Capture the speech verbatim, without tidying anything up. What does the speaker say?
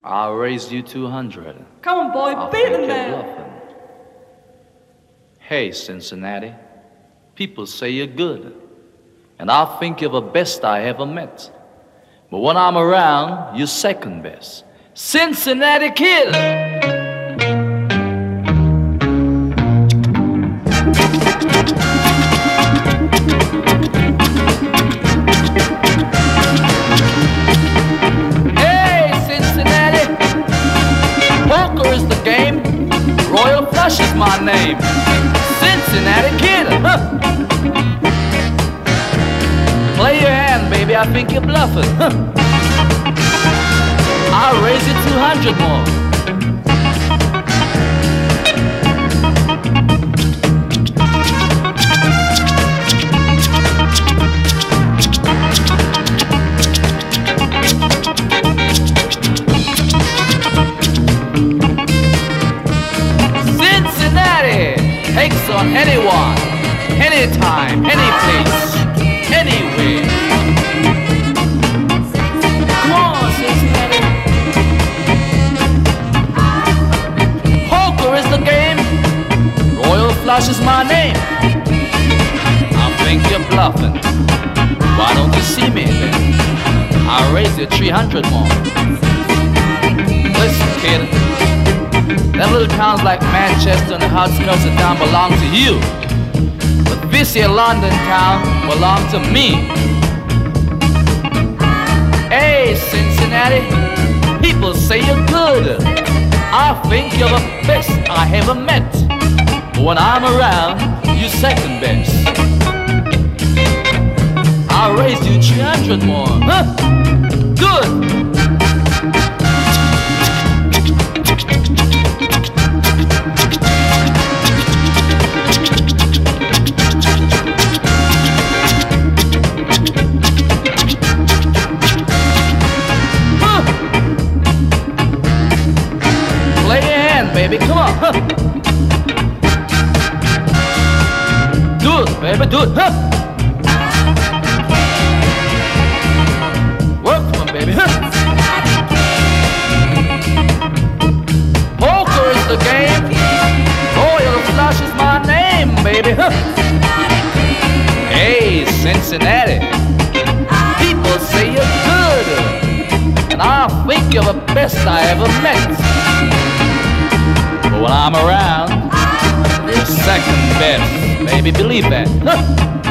I'll raise you two hundred. Come on, boy, I'll beat think them you're there. bluffing. Hey, Cincinnati, people say you're good, and I think you're the best I ever met. But when I'm around, you're second best. Cincinnati Kid! Royal Flush is my name. Cincinnati Kid, huh? Play your hand, baby, I think you're bluffing, huh? I'll raise you two hundred more. Takes on anyone, anytime, any place, anywhere. Come on, Cincinnati. Poker is the game. Royal Flush is my name. I think you're bluffing. Why don't you see me then? I'll raise you three hundred more. Listen, kid. Them little towns like Manchester and the outskirts of town belong to you. But this here London town belongs to me. Hey, Cincinnati, people say you're good. I think you're the best I ever met. But when I'm around, you're second best. I'll raise you three hundred more. Huh? Good. Baby, come on, huh? Do it, baby, do it, huh? Work for me, baby, huh? Poker is the game. Royal Flush is my name, baby, huh? Hey, Cincinnati, people say you're good, and I think you're the best I ever met. But when I'm around, you're second best. Baby, believe that. Huh?